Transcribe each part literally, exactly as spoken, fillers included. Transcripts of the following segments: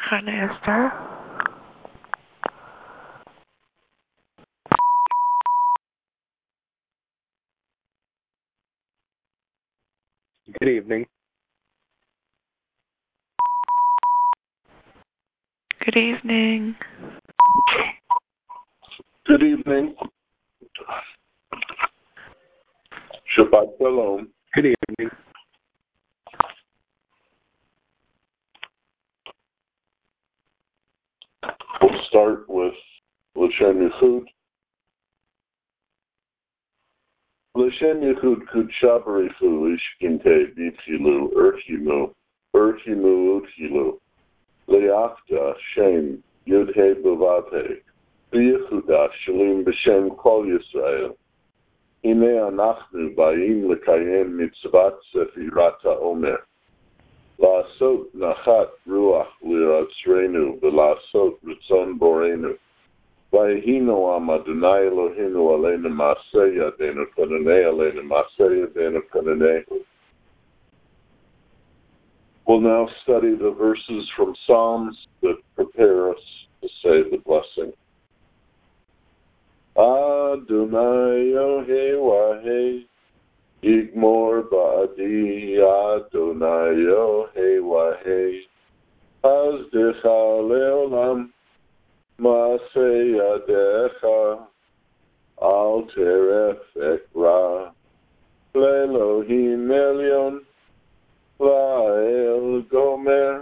Hi, Esther. Good evening. Good evening. Good evening. Shabbat Shalom. Good evening. We'll start with L'Shen Yichud. L'Shen Yichud Kudsha Barichu Ishkinte B'Tchilu Erchimu Erchimu Utchilu Le'achta Shem Yud-He B'Vav-He B'Yichuda Shalim B'Shem Kol Yisrael Hine Anachnu Ba'im L'Kayem Mitzvat Sefirat HaOmer La'asot Nachat Ruach L'Ratzreinu V'La'asot Ritzon Borenu Vayihinu Am Adonai Eloheinu Aleinu Maaseh Yadeinu Konanei Aleinu Maaseh Yadeinu Konanehu. We'll now study the verses from Psalms that prepare us to say the blessing. Adonai Yohei Wahei Yigmor Ba'adi Adonai Yohei Wahei Hazdecha Leolam Maaseh Yadecha Al Teref Ekra Le'Elohim Elyon La'el Gomer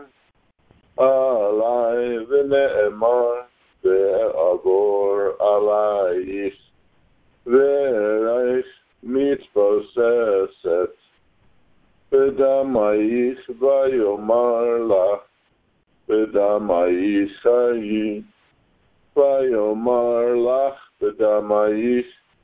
Alai V'ne'emar Ve'avor Alayich Ve'ereich Mitposeset V'damayich Vayomar Lach V'damayich Hayim Vayomar Lach V'damayich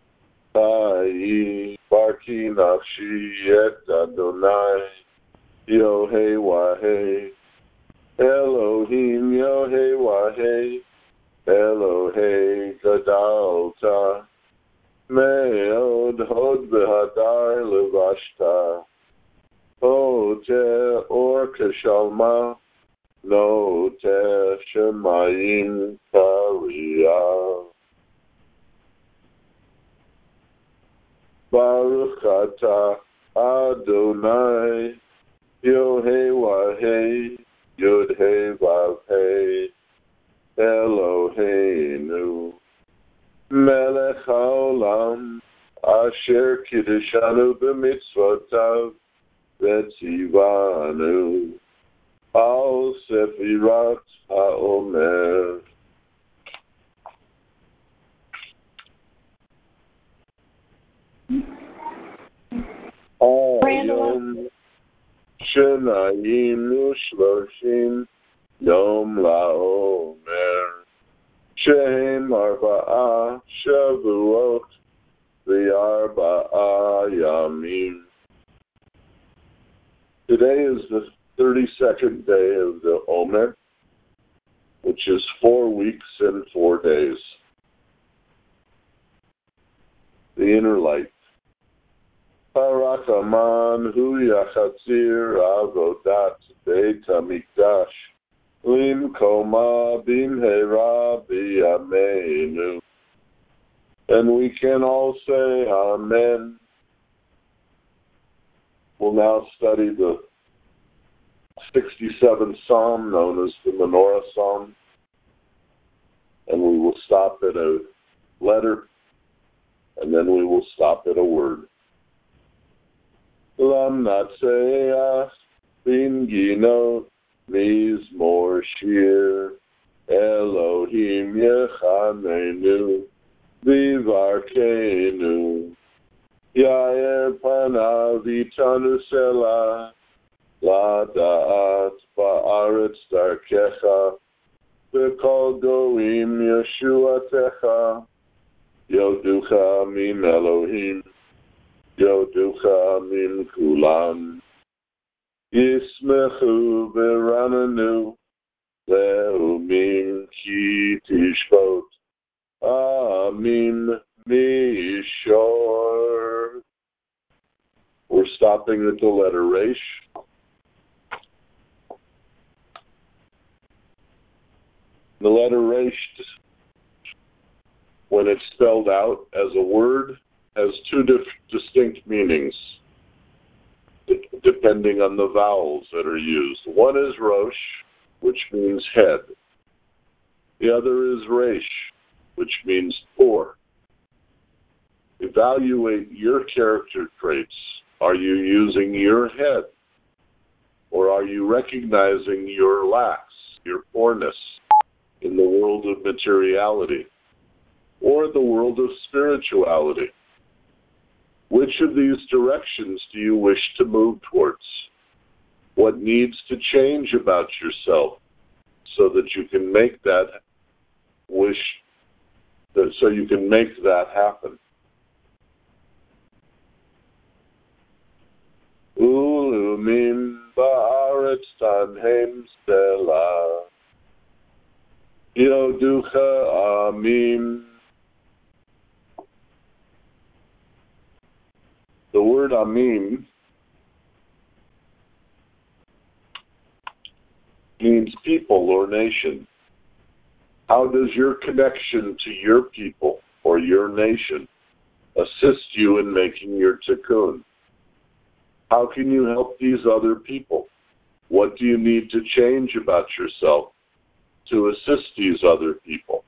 Hayim Barki Nafshi Et Adonai Yohei Wahei Elohim Yohei Wahei Elohei Gadalta Me'od Hod B'Hadar Levashta Ote Or Keshalma No Te Shemayim Kariyah Baruch Atah Adonai Yohei Wahei Yod-Hei Vav-Hei Eloheinu Melech HaOlam Asher Kiddushanu B'mitzvotav V'tzivanu Al Sefirat HaOmer. Ayom Shenayim Ushloshim Yom LaOmer Shehem Arba'a Shavuot V'Arba'a Yamim. Today is the thirty-second day of the Omer, which is four weeks and four days. The inner light. Parakaman hu yachatzir avodat beit hamikdash limkoma bimhera biyameinu. And we can all say Amen. We'll now study the sixty-seventh Psalm, known as the Menorah Psalm, and we will stop at a letter, and then we will stop at a word. Lam Natseach Bin Ginot Mizmor Shir Elohim Yechanenu Vivarkenu Yair Panav Itanu Selah La Da'at Ba'aretz Darkecha V'kol Goim Yeshuatecha Yoducha Mim Elohim Yoducha Mim Kulam Yismechu V'rananu Le'umim Ki Tishbot Amin Mishor. We're stopping at the letter Resh. The letter Resh, when it's spelled out as a word, has two dif- distinct meanings, d- depending on the vowels that are used. One is Rosh, which means head. The other is Resh, which means for. Evaluate your character traits. Are you using your head? Or are you recognizing your lacks, your poorness in the world of materiality or the world of spirituality? Which of these directions do you wish to move towards? What needs to change about yourself so that you can make that wish, that, so you can make that happen? Ulumim ba'aretz tanhem stela yoducha amim. The word amim means people or nation. How does your connection to your people or your nation assist you in making your tikkun? How can you help these other people? What do you need to change about yourself to assist these other people?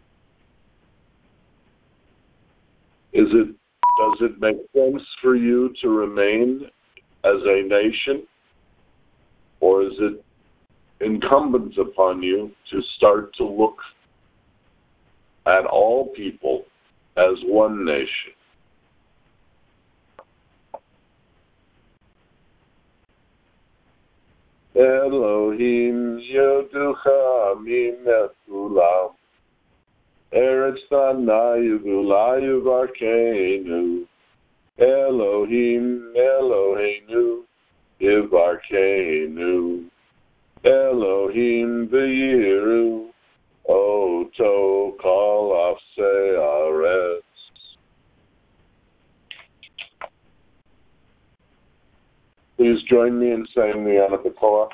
Is it, does it make sense for you to remain as a nation? Or is it incumbent upon you to start to look at all people as one nation? Elohim yoducha amim etulam eretz tana yugula yuvarkeinu Elohim Eloheinu yivarkeinu Elohim v'yiru oto kol afsei haaretz. Please join me in saying the Ana B'Koach.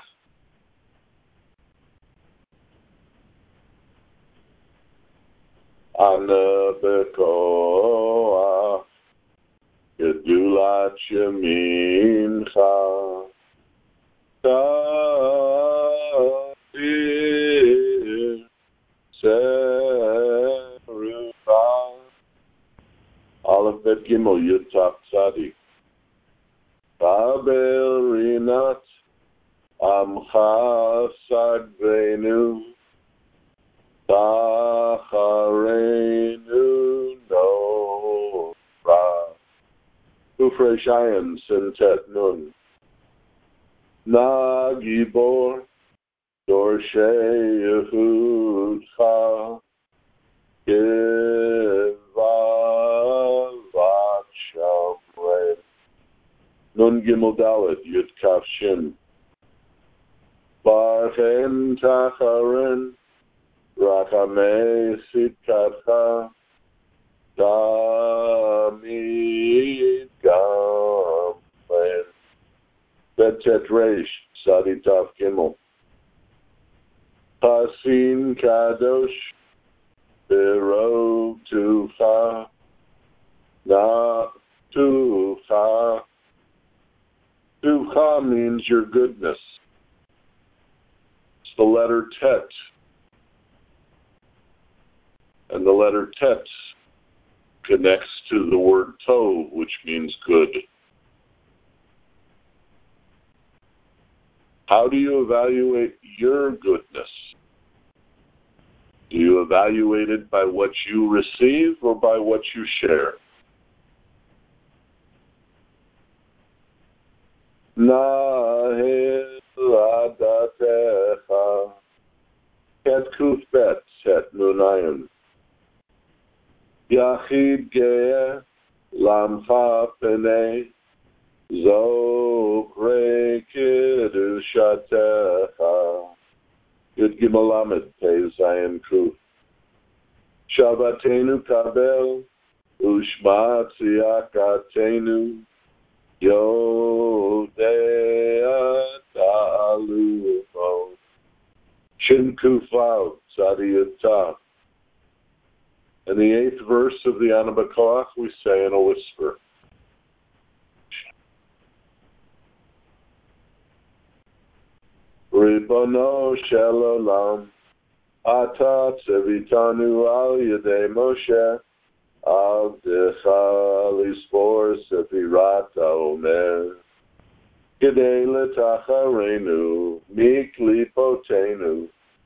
Ana B'Koach Gedulat Yamincha Tadir Seruva Aleph Bet Gimel Yud Taf Tzadik Babel Rinat Amcha Sagvenu Tacharenu Nora Ufrei Shayan Sintet Nun Na Gibor Dorshei Yehudcha Givat Shamre Nun Gimel Dalet Yud Kaf Shin Barchen Tacharen Rachamei Sitkatcha Tamid Gamen Betet Reish Sadi Tav Gimel Pasin Kadosh Biro Tucha Na Tucha Tucha means your goodness. It's the letter Tet. And the letter Tet connects to the word Tov, which means good. How do you evaluate your goodness? Do you evaluate it by what you receive or by what you share? Nahil adatecha Ket Kuf Bet Set Nunayim Yachid Ge'eh Lamcha Penei Zokre Kidushatecha Yud Gimel Lamed Pei Zayin Kuf Shabbatenu Kabel Ushma Tziakatenu Yodea Talumo Shin Kufav Tzadiyatah. In the eighth verse of the Anabakoach, we say in a whisper, Ribono shel olam, ata tzevitanu al yedei Moshe, avdecha lispor sefirat haomer, kedei letacharenu, miklipotenu,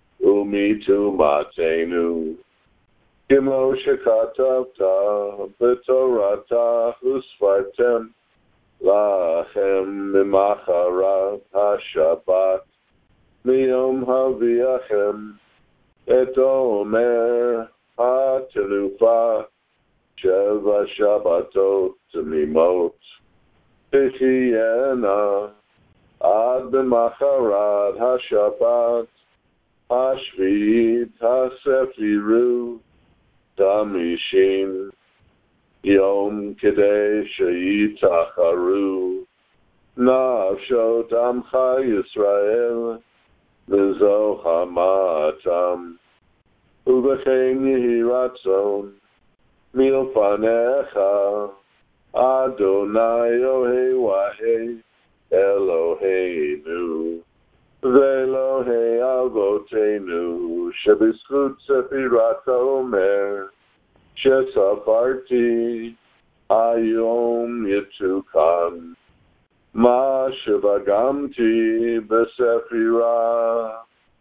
umitumatenu. Kimo shekatavta b'torata usfartem lachem mimacharat hashabat miyom haviachem et omer ha'tenufa sheva shabbatot temimot tichiyena ad b'macharat hashabat hashvit hasefiru Damishim Yom Kedei Sheyitacharu Nafshot Amcha Yisrael Mizohamatam Ubechein Yehi Ratzon Milfanecha Adonai Yohei Wahei Eloheinu Ve'Elohei Avotenu Shebizchut Sefirat HaOmer Shesafarti Hayom Yitukan Ma Shevagamti B'Sefirah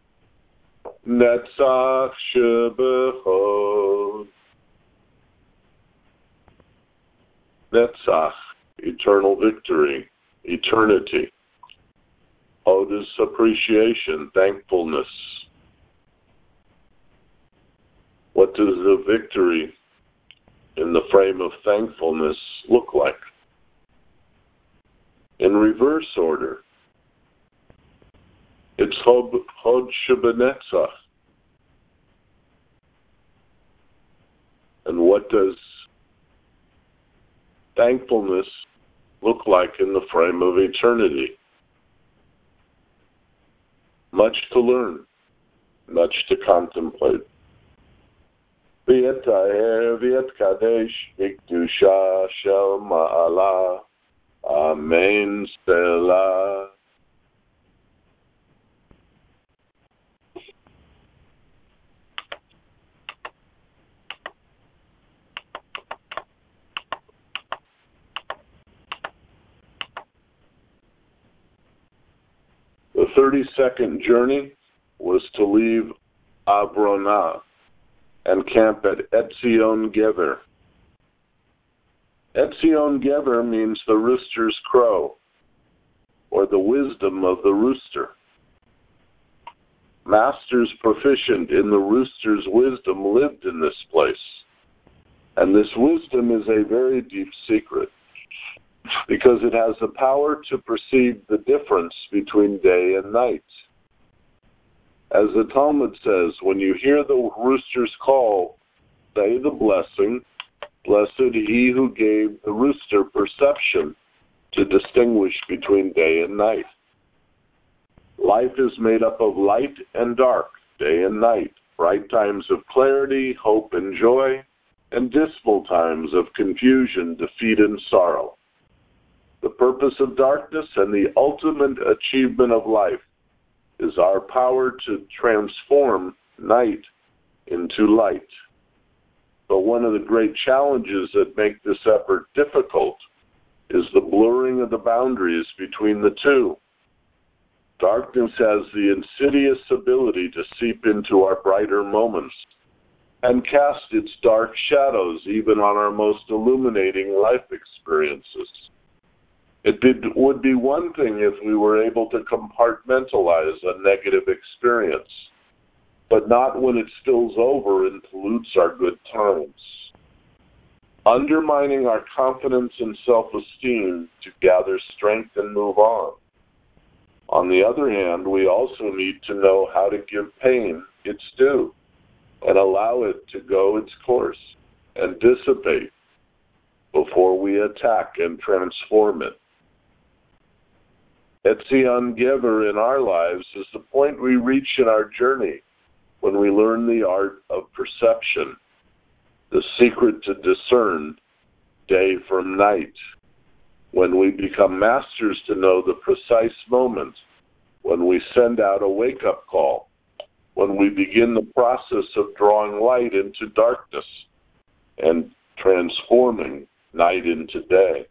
Netzach Shebechod. Netzach, eternal victory, eternity. Otis, appreciation, thankfulness. What does the victory in the frame of thankfulness look like? In reverse order, it's Hod Shebenetzach. And what does thankfulness look like in the frame of eternity? Much to learn, much to contemplate. V'yet taher, v'yet kadesh, v'kedusha shel ma'ala, amen selah. The thirty-second journey was to leave Abronah and camp at Etzion Gever. Etzion Gever means the rooster's crow, or the wisdom of the rooster. Masters proficient in the rooster's wisdom lived in this place, and this wisdom is a very deep secret, because it has the power to perceive the difference between day and night. As the Talmud says, when you hear the rooster's call, say the blessing, blessed he who gave the rooster perception to distinguish between day and night. Life is made up of light and dark, day and night, bright times of clarity, hope and joy, and dismal times of confusion, defeat and sorrow. The purpose of darkness and the ultimate achievement of life is our power to transform night into light. But one of the great challenges that make this effort difficult is the blurring of the boundaries between the two. Darkness has the insidious ability to seep into our brighter moments and cast its dark shadows even on our most illuminating life experiences. It would be one thing if we were able to compartmentalize a negative experience, but not when it spills over and pollutes our good times, undermining our confidence and self-esteem to gather strength and move on. On the other hand, we also need to know how to give pain its due and allow it to go its course and dissipate before we attack and transform it. Etzion Geber in our lives is the point we reach in our journey when we learn the art of perception, the secret to discern day from night, when we become masters to know the precise moment, when we send out a wake-up call, when we begin the process of drawing light into darkness and transforming night into day.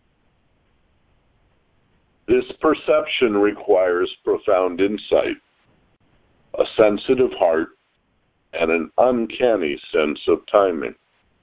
This perception requires profound insight, a sensitive heart, and an uncanny sense of timing.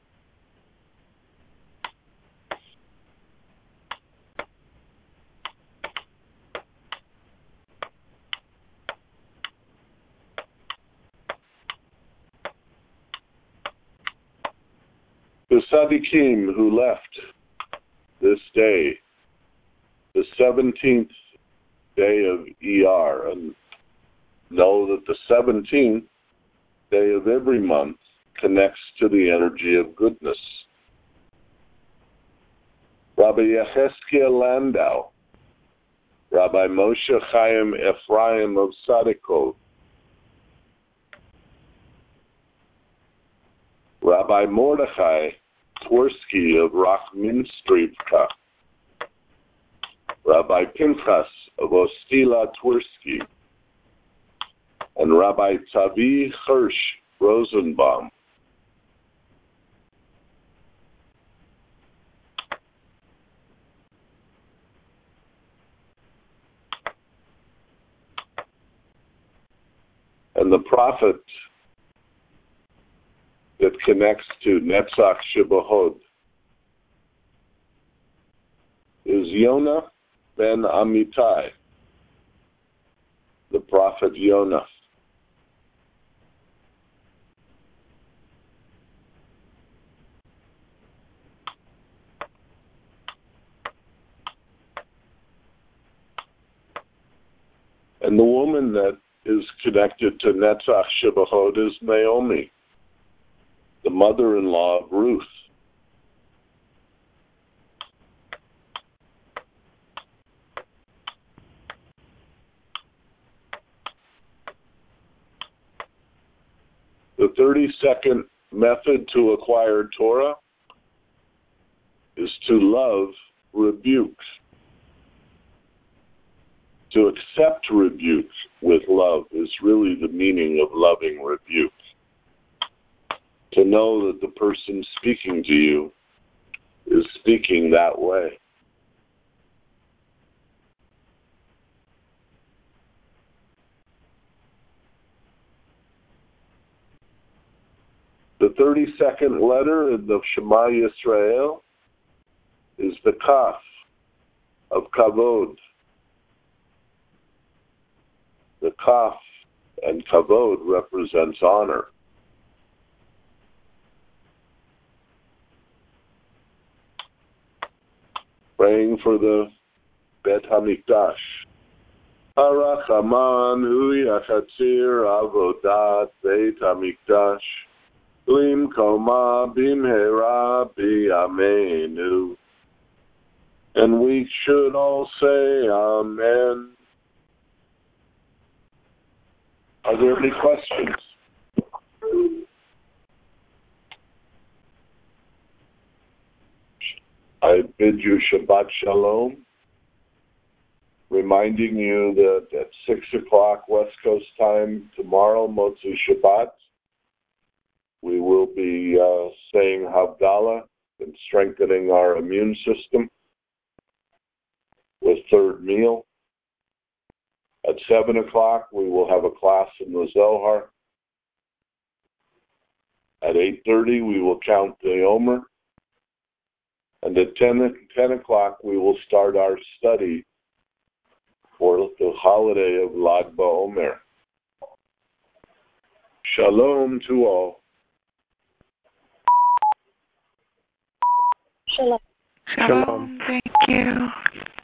The Tzaddikim who left this day, the seventeenth day of Iyar, and know that the seventeenth day of every month connects to the energy of goodness. Rabbi Yechezkel Landau, Rabbi Moshe Chaim Ephraim of Sadikov, Rabbi Mordechai Twersky of Rachminstrivka, Rabbi Pinchas of Ostila Twersky, and Rabbi Tavi Hirsch Rosenbaum. And the prophet that connects to Netzach Shebahod is Yonah ben Amittai, the prophet Yonah. And the woman that is connected to Netzach Shebahod is Naomi, the mother-in-law of Ruth. The thirty-second method to acquire Torah is to love rebuke. To accept rebuke with love is really the meaning of loving rebuke. To know that the person speaking to you is speaking that way. The thirty-second letter in the Shema Yisrael is the Kaf of Kavod. The Kaf and Kavod represents honor. Praying for the Bet HaMikdash. Harachaman hu yachatzir avodat Beit HaMikdash lim koma bimhera biyamenu. And we should all say Amen. Are there any questions? I bid you Shabbat Shalom, reminding you that at six o'clock West Coast time tomorrow, Motzei Shabbat, we will be uh, saying Havdalah and strengthening our immune system with third meal. At seven o'clock, we will have a class in the Zohar. At eight thirty, we will count the Omer. And at ten o'clock, we will start our study for the holiday of Lag BaOmer. Shalom to all. Shalom. Shalom. Thank you.